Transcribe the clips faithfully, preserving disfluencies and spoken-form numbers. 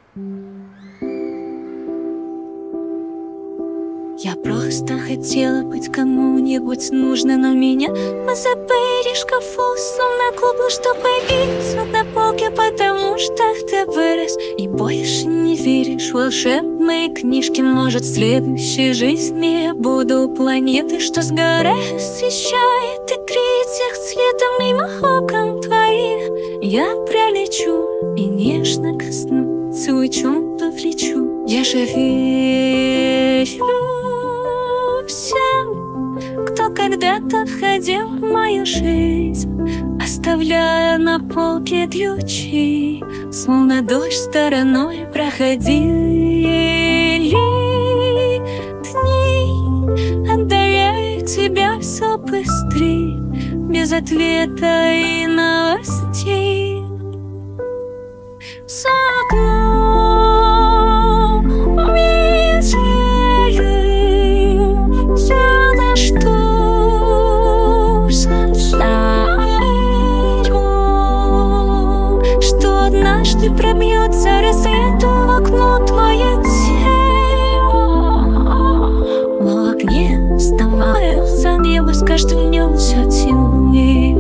Я просто хотела быть кому-нибудь нужной, но меня позабыли в шкафу, словно куклу, что повисла на полке, потому что ты вырос и больше не веришь в волшебные книжки. Может, в следующей жизни я буду планетой, что сгорает, освещает и греет всех светом мимо окон твоих. Я пролечу и нежно коснусь, лучом повлечу. Я же верю всем, кто когда-то входил в мою жизнь, оставляя на полке ключи, словно дождь стороной проходили дни. Отдаляю тебя все быстрее, без ответа и новостей. За окном метели, я на что знаю, что однажды пробьется рассвет в окно твое тело. В окне вставая за небо с каждым днем все темнее,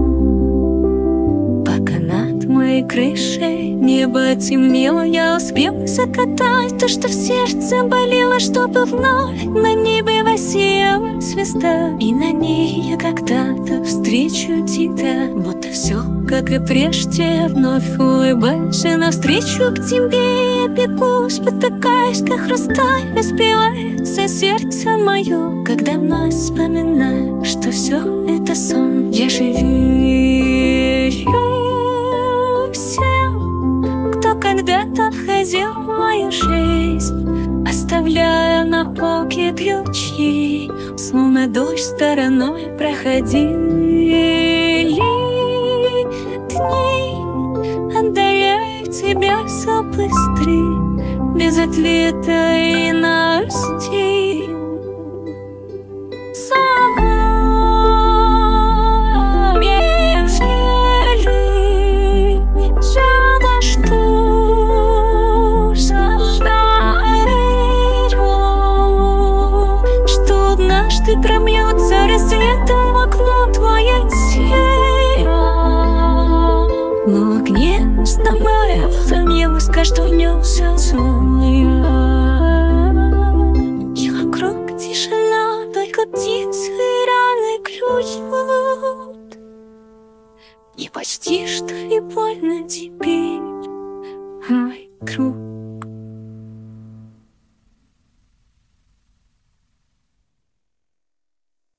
пока над моей крышей небо темнело. Я успела закатать то, что в сердце болело, чтобы вновь на небе воссияла звезда, и на ней я когда-то встречу тебя. Будто все, как и прежде, вновь улыбаюсь и навстречу к тебе я бегу, спотыкаясь, как хрусталь, разбивается сердце мое, когда вновь вспоминаю, что все это сон. Я же верю всем, кто когда-то входил в мою жизнь, оставляя на полке ключи, словно дождь стороной проходили дни. Отдаляю тебя все быстрее, без ответа и новостей. Ты пробьется рассветом в окно твое тело. В окне вставая за небо с каждым днем все темнее, и вокруг тишина, только птицы раны клюют, и почти что и больно теперь.